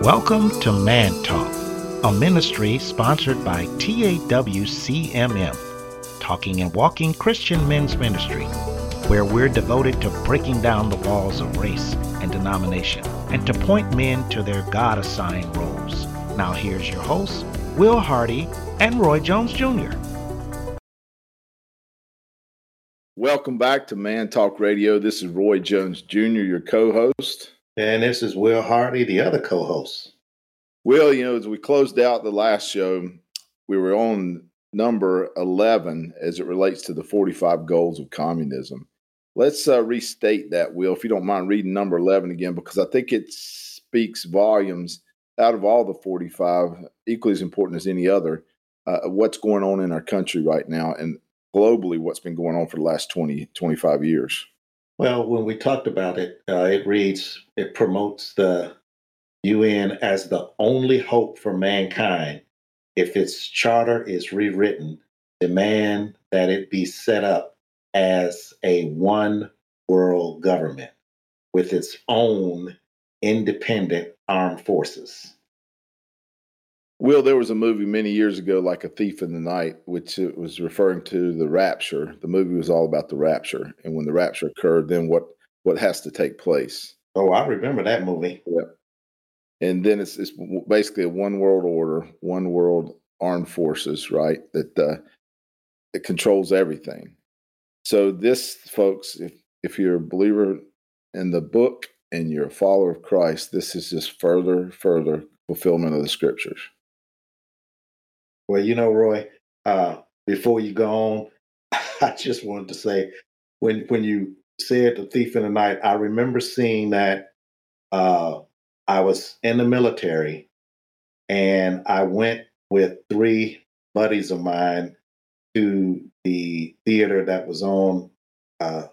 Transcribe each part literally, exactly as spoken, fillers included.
Welcome to Man Talk, a ministry sponsored by T A W C M M, Talking and Walking Christian Men's Ministry, where we're devoted to breaking down the walls of race and denomination and to point men to their God-assigned roles. Now here's your hosts, Will Hardy and Roy Jones Junior Welcome back to Man Talk Radio. This is Roy Jones Junior, your co-host. And this is Will Hardy, the other co-host. Will, you know, as we closed out the last show, we were on number eleven as it relates to the forty-five goals of communism. Let's uh, restate that, Will, if you don't mind reading number eleven again, because I think it speaks volumes out of all the forty-five, equally as important as any other, uh, what's going on in our country right now and globally what's been going on for the last twenty, twenty-five years. Well, when we talked about it, uh, it reads, it promotes the U N as the only hope for mankind. If its charter is rewritten, demand that it be set up as a one world government with its own independent armed forces. Will, there was a movie many years ago, like A Thief in the Night, which it was referring to the rapture. The movie was all about the rapture. And when the rapture occurred, then what, what has to take place? Oh, I remember that movie. Yeah. And then it's, it's basically a one world order, one world armed forces, right? That uh, it controls everything. So this, folks, if, if you're a believer in the book and you're a follower of Christ, this is just further, further fulfillment of the scriptures. Well, you know, Roy, uh, before you go on, I just wanted to say, when when you said The Thief in the Night, I remember seeing that. uh, I was in the military, and I went with three buddies of mine to the theater that was on uh,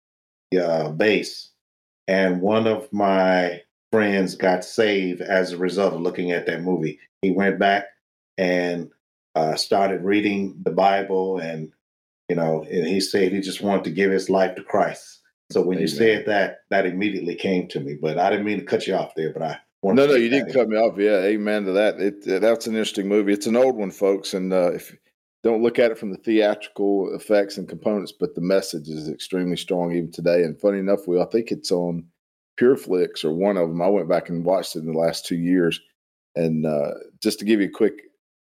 the uh, base, and one of my friends got saved as a result of looking at that movie. He went back and uh, started reading the Bible, and you know, and he said he just wanted to give his life to Christ. So when Amen. You said that, that immediately came to me. But I didn't mean to cut you off there. But I no, no, you didn't in. cut me off. Yeah, amen to that. It, uh, that's an interesting movie. It's an old one, folks, and uh, if don't look at it from the theatrical effects and components, but the message is extremely strong even today. And funny enough, we I think it's on PureFlix or one of them. I went back and watched it in the last two years, and uh, just to give you a quick,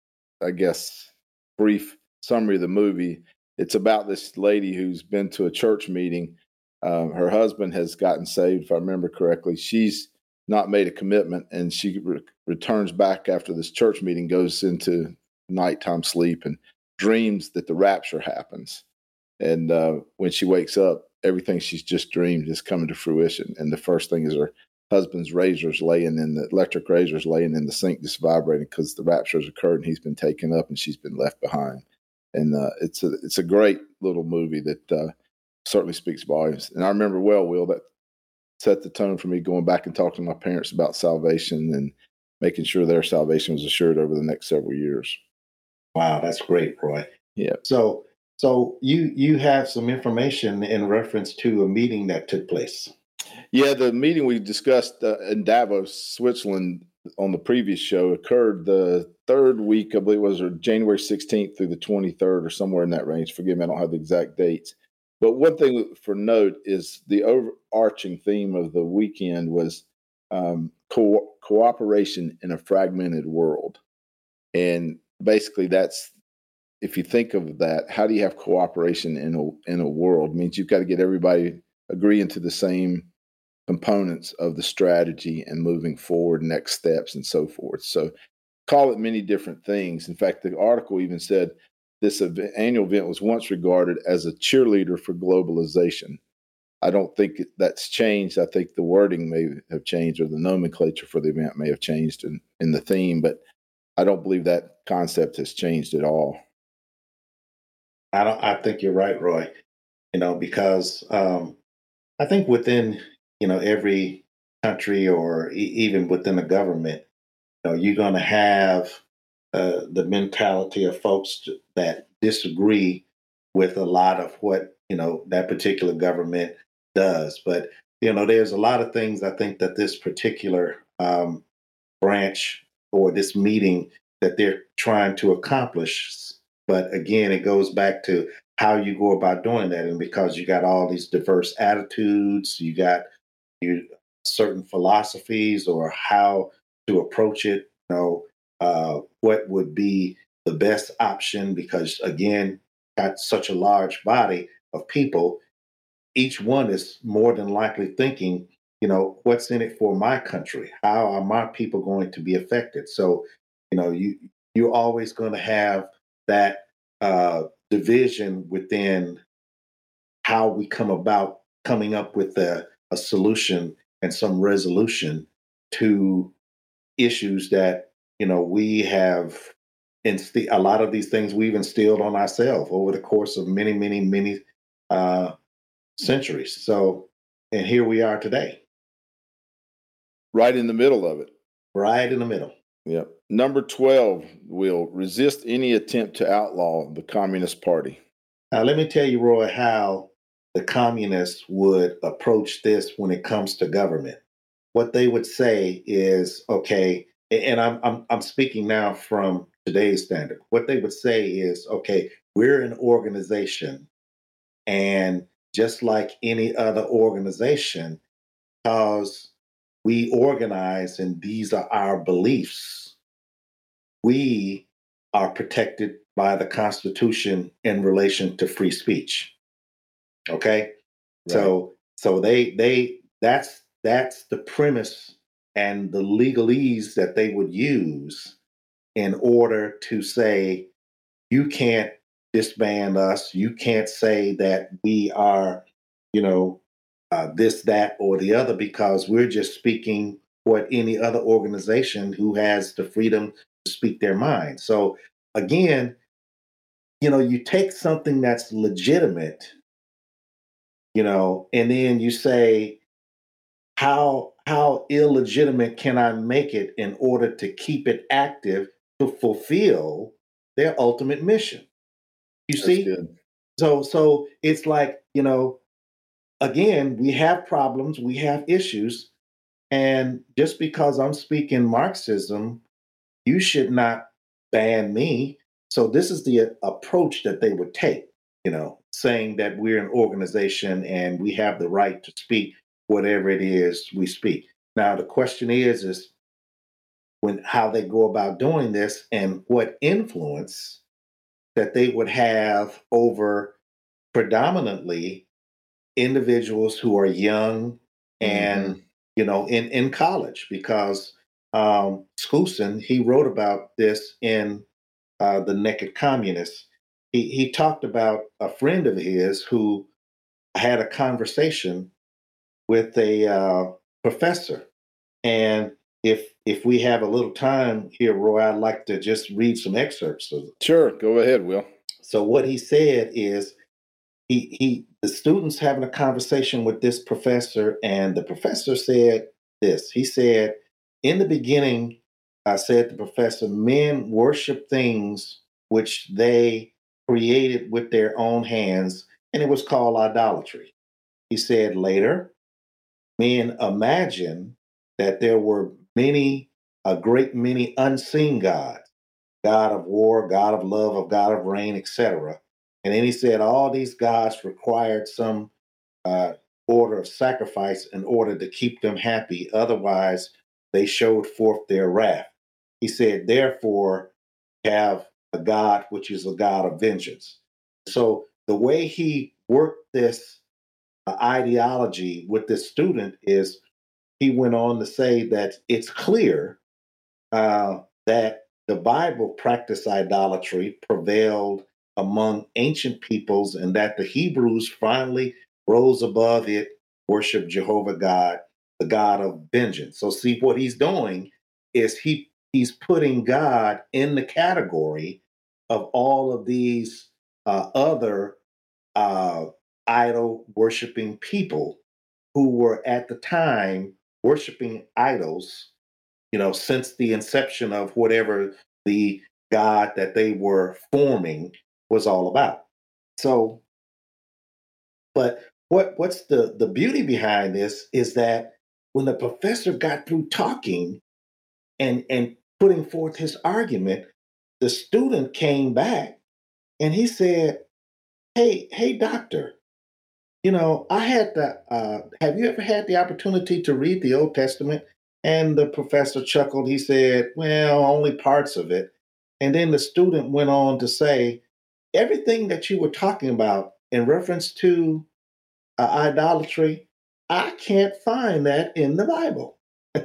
I guess, brief summary of the movie, it's about this lady who's been to a church meeting. Um, her husband has gotten saved, if I remember correctly. She's not made a commitment, and she re- returns back after this church meeting, goes into nighttime sleep, and dreams that the rapture happens. And uh, when she wakes up, everything she's just dreamed is coming to fruition. And the first thing is her husband's razor's laying in the electric razor's laying in the sink, just vibrating because the rapture has occurred, and he's been taken up, and she's been left behind. And uh, it's a it's a great little movie that uh, certainly speaks volumes. And I remember well, Will, that set the tone for me going back and talking to my parents about salvation and making sure their salvation was assured over the next several years. Wow, that's great, Roy. Yeah. So so you you have some information in reference to a meeting that took place. Yeah, the meeting we discussed uh, in Davos, Switzerland, on the previous show occurred the third week, I believe it was, or January sixteenth through the twenty-third or somewhere in that range. Forgive me, I don't have the exact dates. But one thing for note is the overarching theme of the weekend was um, co- cooperation in a fragmented world. And basically that's, if you think of that, how do you have cooperation in a, in a world? It means you've got to get everybody agreeing to the same components of the strategy and moving forward, next steps and so forth. So call it many different things. In fact, the article even said this event, annual event was once regarded as a cheerleader for globalization. I don't think that's changed. I think the wording may have changed, or the nomenclature for the event may have changed in, in the theme, but I don't believe that concept has changed at all. I don't. I think you're right, Roy. You know, because um, I think within you know every country, or e- even within the government, you know, you're going to have uh, the mentality of folks that disagree with a lot of what you know that particular government does. But you know, there's a lot of things I think that this particular um, branch or this meeting that they're trying to accomplish. But again, it goes back to how you go about doing that. And because you got all these diverse attitudes, you got you certain philosophies or how to approach it, you know, uh, what would be the best option, because again, got such a large body of people, each one is more than likely thinking, you know, what's in it for my country? How are my people going to be affected? So, you know, you you're always going to have that uh, division within how we come about coming up with a, a solution and some resolution to issues that, you know, we have insti- a lot of these things we've instilled on ourselves over the course of many, many, many uh, centuries. So, and here we are today, Right in the middle of it. right in the middle. Yep. Number twelve, will resist any attempt to outlaw the Communist Party. Now, let me tell you, Roy, how the communists would approach this when it comes to government. What they would say is, okay, and I'm I'm, I'm speaking now from today's standard. What they would say is, okay, we're an organization, and just like any other organization, because we organize and these are our beliefs, we are protected by the Constitution in relation to free speech. Okay. Right. So so they they that's that's the premise and the legalese that they would use in order to say you can't disband us, you can't say that we are, you know, uh, this, that, or the other, because we're just speaking what any other organization who has the freedom to speak their mind. So again, you know, you take something that's legitimate, you know, and then you say, how how illegitimate can I make it in order to keep it active to fulfill their ultimate mission? You That's see? good. So so it's like, you know, again, we have problems, we have issues, and just because I'm speaking Marxism, you should not ban me. So this is the uh, approach that they would take, you know, saying that we're an organization and we have the right to speak whatever it is we speak. Now the question is, is when how they go about doing this and what influence that they would have over predominantly individuals who are young and Mhm. you know in in college, because um Skousen, he wrote about this in uh, The Naked Communist. He he talked about a friend of his who had a conversation with a uh, professor. And if if we have a little time here, Roy, I'd like to just read some excerpts of it. Sure, go ahead, Will. So what he said is he he the students having a conversation with this professor, and the professor said this. He said, in the beginning, I said the professor, men worship things which they created with their own hands, and it was called idolatry. He said later, men imagine that there were many, a great many unseen gods, God of war, God of love, of God of rain, et cetera. And then he said all these gods required some uh, order of sacrifice in order to keep them happy. Otherwise, they showed forth their wrath. He said, therefore, have a God which is a God of vengeance. So the way he worked this uh, ideology with this student is he went on to say that it's clear uh, that the Bible practiced idolatry, prevailed among ancient peoples, and that the Hebrews finally rose above it, worship Jehovah God, the God of vengeance. So, see, what he's doing is he he's putting God in the category of all of these uh, other uh, idol worshiping people who were at the time worshiping idols, you know, since the inception of whatever the God that they were forming was all about. So, but what what's the the beauty behind this is that when the professor got through talking, and and putting forth his argument, the student came back and he said, "Hey, hey, doctor, you know, I had the. Uh, have you ever had the opportunity to read the Old Testament?" And the professor chuckled. He said, "Well, only parts of it." And then the student went on to say, "Everything that you were talking about in reference to uh, idolatry, I can't find that in the Bible."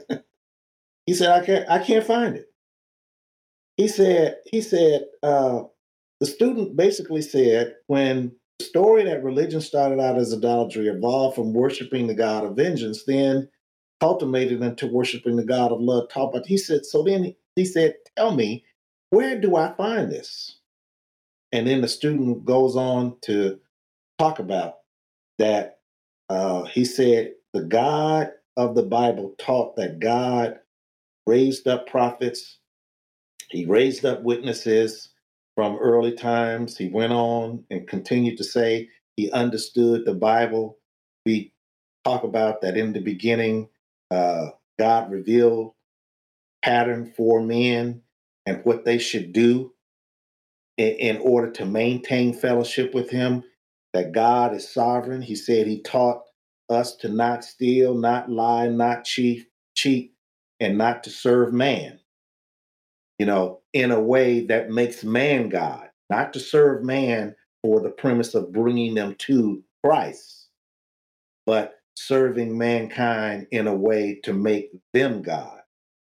He said, "I can't. I can't find it." He said. He said. Uh, the student basically said, when the story that religion started out as idolatry evolved from worshiping the God of vengeance, then cultivated into worshiping the God of love. Taught, but he said. So then he said, "Tell me, where do I find this?" And then the student goes on to talk about that. Uh, he said, the God of the Bible taught that God raised up prophets, he raised up witnesses from early times. He went on and continued to say he understood the Bible. We talk about that in the beginning, uh, God revealed pattern for men and what they should do in, in order to maintain fellowship with him, that God is sovereign. He said he taught us to not steal, not lie, not cheat, cheat, and not to serve man, you know, in a way that makes man God, not to serve man for the premise of bringing them to Christ, but serving mankind in a way to make them God.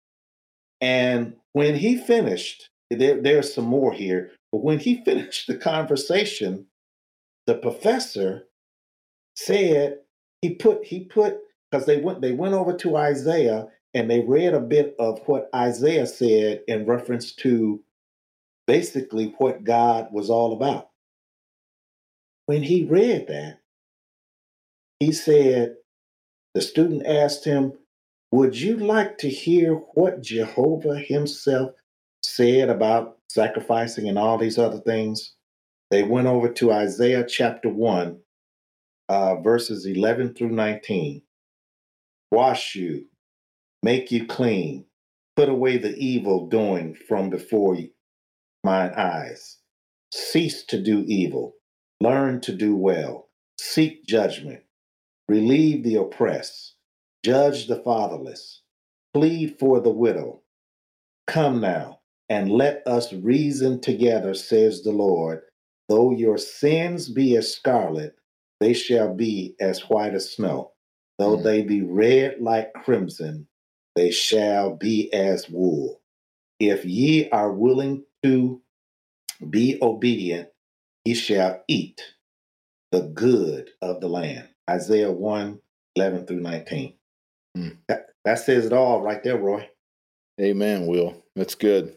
And when he finished, there, there's some more here, but when he finished the conversation, the professor said he put he put because they went they went over to Isaiah and they read a bit of what Isaiah said in reference to basically what God was all about. When he read that, he said, the student asked him, "Would you like to hear what Jehovah himself said about sacrificing and all these other things?" They went over to Isaiah chapter one, uh, verses eleven through nineteen. "Wash you, make you clean, put away the evil doing from before you, mine eyes. Cease to do evil, learn to do well, seek judgment, relieve the oppressed, judge the fatherless, plead for the widow. Come now, and let us reason together, says the Lord. Though your sins be as scarlet, they shall be as white as snow. Though mm. they be red like crimson, they shall be as wool. If ye are willing to be obedient, ye shall eat the good of the land." Isaiah one, eleven through nineteen. Mm. That, that says it all right there, Roy. Amen, Will. That's good.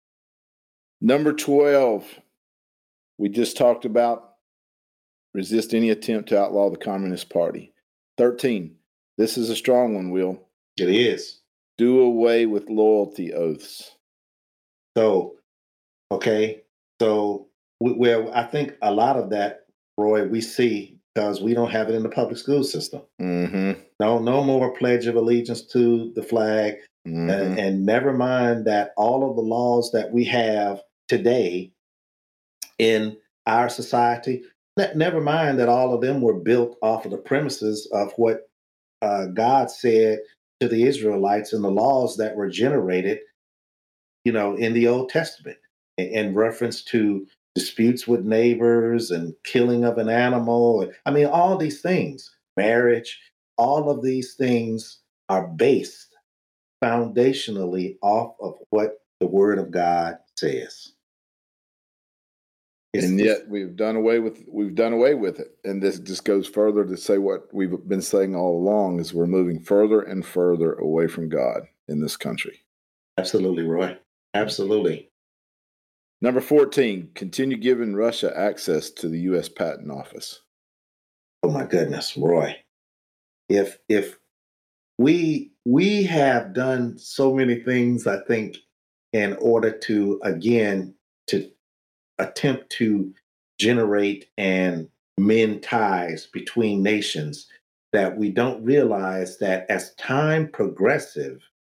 Number twelve, we just talked about resist any attempt to outlaw the Communist Party. thirteen, this is a strong one, Will. It is. Do away with loyalty oaths. So, okay. So, we, well, I think a lot of that, Roy, we see because we don't have it in the public school system. Mm-hmm. No, no more Pledge of Allegiance to the flag. Mm-hmm. And, and never mind that all of the laws that we have today in our society, never mind that all of them were built off of the premises of what uh, God said to the Israelites and the laws that were generated, you know, in the Old Testament in, in reference to disputes with neighbors and killing of an animal. I mean, all these things, marriage, all of these things are based foundationally off of what the Word of God says. It's, and yet we've done away with we've done away with it. And this just goes further to say what we've been saying all along is we're moving further and further away from God in this country. Absolutely, Roy. Absolutely. Number fourteen, continue giving Russia access to the U S Patent Office. Oh my goodness, Roy. If if we we have done so many things, I think, in order to again to attempt to generate and mend ties between nations, that we don't realize that as time progressive,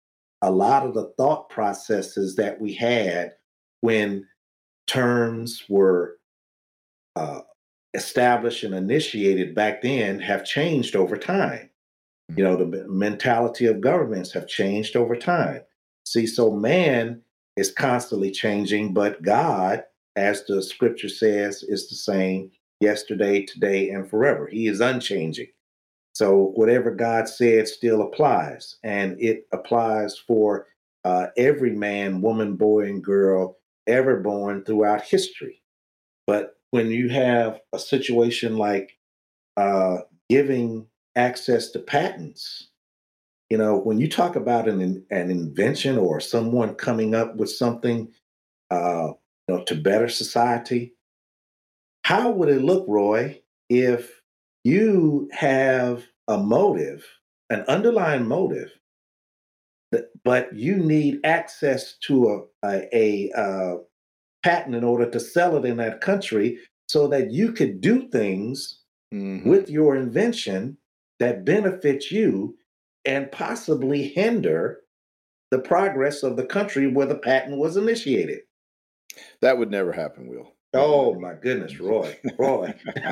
a lot of the thought processes that we had when terms were uh, established and initiated back then have changed over time. You know, the mentality of governments have changed over time. See, so man is constantly changing, but God, as the scripture says, is the same yesterday, today, and forever. He is unchanging. So whatever God said still applies, and it applies for uh, every man, woman, boy, and girl ever born throughout history. But when you have a situation like uh, giving access to patents, you know, when you talk about an an invention or someone coming up with something, uh, you know, to better society, how would it look, Roy, if you have a motive, an underlying motive, but but you need access to a a, a uh, patent in order to sell it in that country, so that you could do things Mm-hmm. with your invention that benefits you and possibly hinder the progress of the country where the patent was initiated. That would never happen, Will. Oh my goodness, Roy, Roy.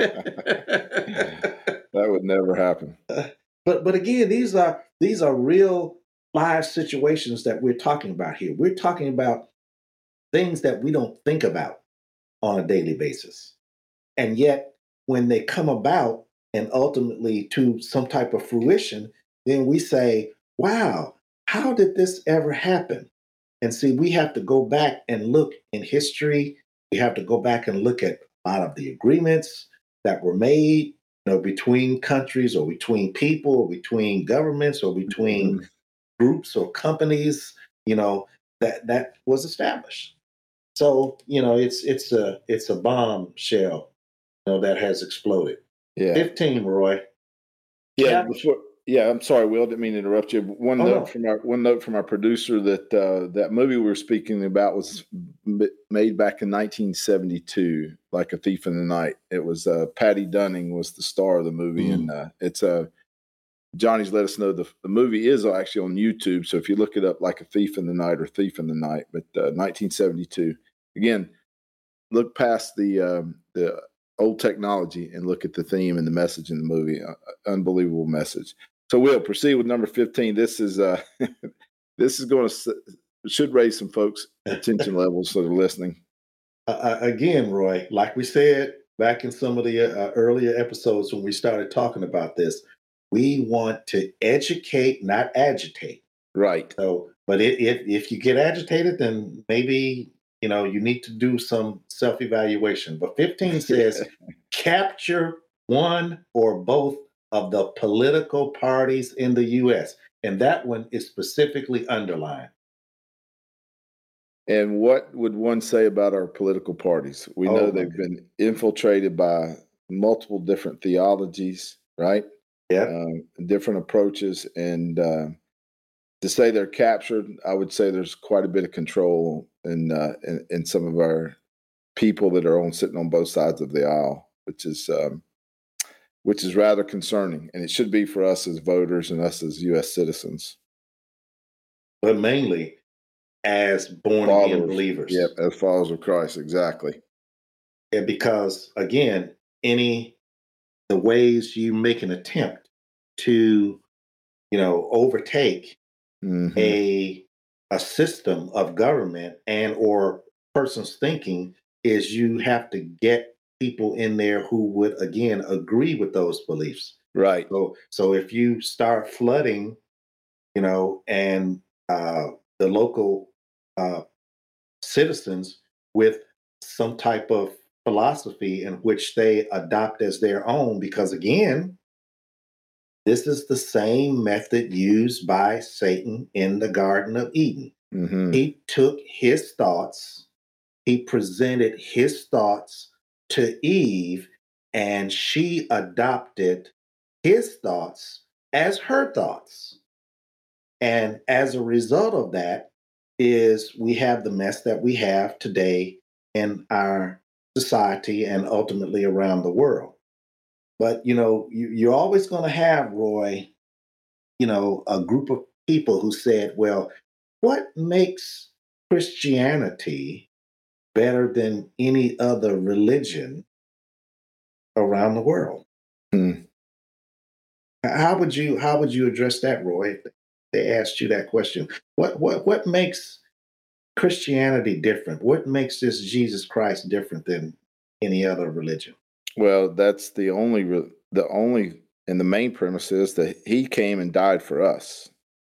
That would never happen. but but again, these are these are real live situations that we're talking about here. We're talking about things that we don't think about on a daily basis. And yet when they come about and ultimately to some type of fruition, then we say, wow, how did this ever happen? And see, we have to go back and look in history. We have to go back and look at a lot of the agreements that were made, you know, between countries or between people or between governments or between Mhm. groups or companies, you know, that that was established. So, you know, it's it's a it's a bombshell, you know, that has exploded. Yeah. fifteen, Roy. Yeah, Yeah. before yeah, I'm sorry, Will, didn't mean to interrupt you. One Oh, note no. from our one note from our producer that uh, that movie we were speaking about was m- made back in nineteen seventy-two, Like a Thief in the Night. It was uh, Patty Dunning was the star of the movie, Mm. and uh, it's a uh, Johnny's let us know the the movie is actually on YouTube. So if you look it up, Like a Thief in the Night or Thief in the Night, but uh, nineteen seventy-two. Again, look past the um, the old technology and look at the theme and the message in the movie. Uh, unbelievable message. So we'll proceed with number fifteen. This is uh, this is going to should raise some folks' attention levels so they're listening. Uh, again, Roy, like we said back in some of the uh, earlier episodes when we started talking about this, we want to educate, not agitate. Right. So, but it, if if you get agitated, then maybe you know you need to do some self evaluation. But fifteen says capture one or both of the political parties in the U S, and that one is specifically underlined. And what would one say about our political parties? We know Oh my they've goodness. been infiltrated by multiple different theologies, right? Yeah. Um, different approaches, and uh, to say they're captured, I would say there's quite a bit of control in uh, in, in some of our people that are on sitting on both sides of the aisle, which is um, which is rather concerning, and it should be for us as voters and us as U S citizens, But mainly as born again followers. Yep, believers. as followers of Christ, exactly. And because again, any the ways you make an attempt to, you know, overtake Hmm. a a system of government and or person's thinking is you have to get people in there who would again agree with those beliefs. Right. So so if you start flooding, you know, and uh, the local uh, citizens with some type of philosophy in which they adopt as their own, because again, this is the same method used by Satan in the Garden of Eden. Hmm. He took his thoughts, he presented his thoughts to Eve, and she adopted his thoughts as her thoughts. And as a result of that, is we have the mess that we have today in our society and ultimately around the world. But you know, you, you're always going to have, Roy, you know, a group of people who said, well, what makes Christianity better than any other religion around the world? Hmm. How would you how would you address that, Roy? If they asked you that question, what what what makes Christianity different? What makes this Jesus Christ different than any other religion? Well, that's the only re- the only and the main premise is that he came and died for us.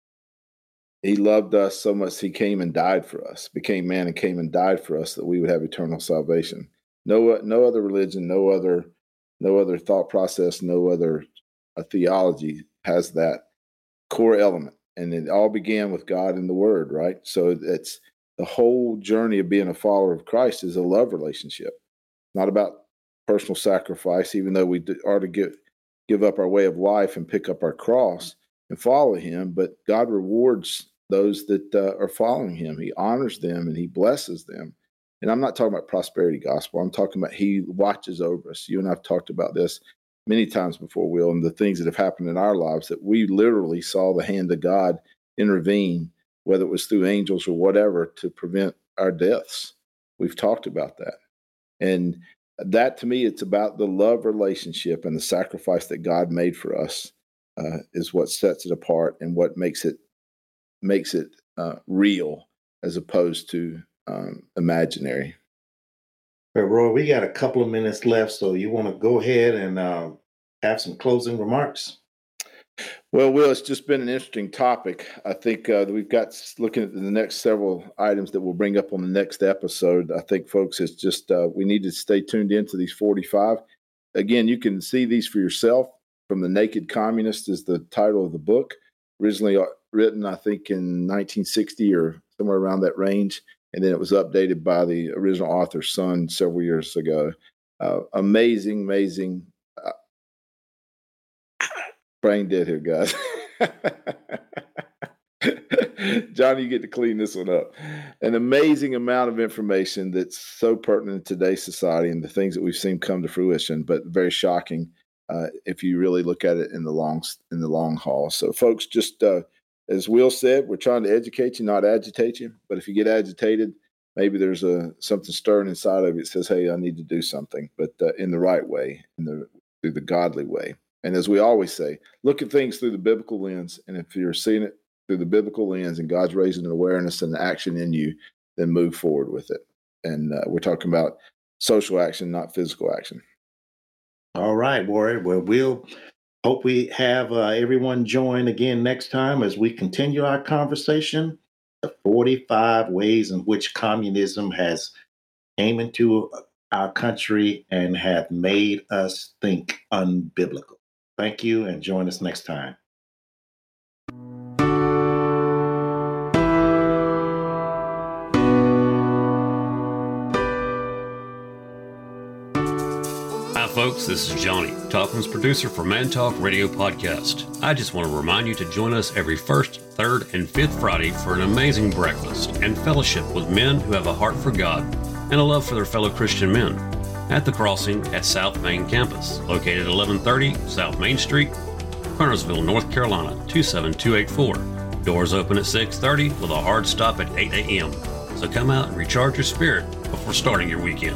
He loved us so much he came and died for us, became man and came and died for us that we would have eternal salvation. No no other religion, no other no other thought process, no other uh, theology has that core element. And it all began with God and the Word, right? So it's the whole journey of being a follower of Christ is a love relationship. Not about personal sacrifice, even though we are to give give up our way of life and pick up our cross and follow him, but God rewards those that uh, are following him. He honors them and he blesses them. And I'm not talking about prosperity gospel. I'm talking about he watches over us. You and I have talked about this many times before, Will, and the things that have happened in our lives that we literally saw the hand of God intervene, whether it was through angels or whatever, to prevent our deaths. We've talked about that. And that, to me, it's about the love relationship and the sacrifice that God made for us uh, is what sets it apart and what makes it makes it uh, real as opposed to um, imaginary. Well, Roy, we got a couple of minutes left, so you want to go ahead and uh, have some closing remarks? Well, Will, it's just been an interesting topic. I think uh, we've got looking at the next several items that we'll bring up on the next episode. I think, folks, it's just uh, we need to stay tuned into these forty-five. Again, you can see these for yourself. From the Naked Communist is the title of the book, originally written, I think, in nineteen sixty or somewhere around that range. And then it was updated by the original author's son several years ago. Uh, amazing, amazing. Uh, brain dead here, guys. Johnny, you get to clean this one up. An amazing amount of information that's so pertinent in today's society and the things that we've seen come to fruition, but very shocking uh, if you really look at it in the long in the long haul. So, folks, just uh, as Will said, we're trying to educate you, not agitate you. But if you get agitated, maybe there's a something stirring inside of you that says, "Hey, I need to do something," but uh, in the right way, in the through the godly way. And as we always say, look at things through the biblical lens. And if you're seeing it through the biblical lens and God's raising an awareness and action in you, then move forward with it. And uh, we're talking about social action, not physical action. All right, Warrior. Well, we'll hope we have uh, everyone join again next time as we continue our conversation, the forty-five ways in which communism has came into our country and have made us think unbiblical. Thank you, and join us next time. Hi, folks. This is Johnny, Talkman's producer for Man Talk Radio Podcast. I just want to remind you to join us every first, third, and fifth Friday for an amazing breakfast and fellowship with men who have a heart for God and a love for their fellow Christian men at The Crossing at South Main Campus, located at eleven thirty South Main Street, Kernersville, North Carolina, two seven two eight four. Doors open at six thirty with a hard stop at eight a.m. So come out and recharge your spirit before starting your weekend.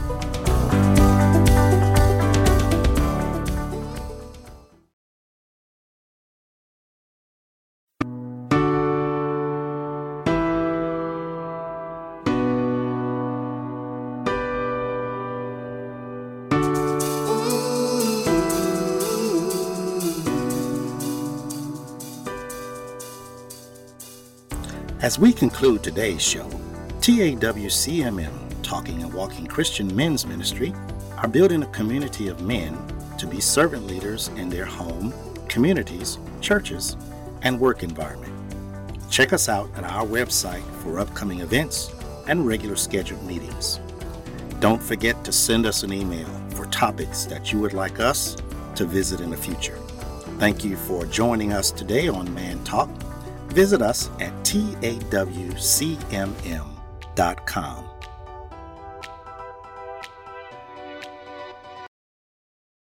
As we conclude today's show, T A W C M M, Talking and Walking Christian Men's Ministry, are building a community of men to be servant leaders in their home, communities, churches, and work environment. Check us out at our website for upcoming events and regular scheduled meetings. Don't forget to send us an email for topics that you would like us to visit in the future. Thank you for joining us today on Man Talk. Visit us at T A W C M M dot com.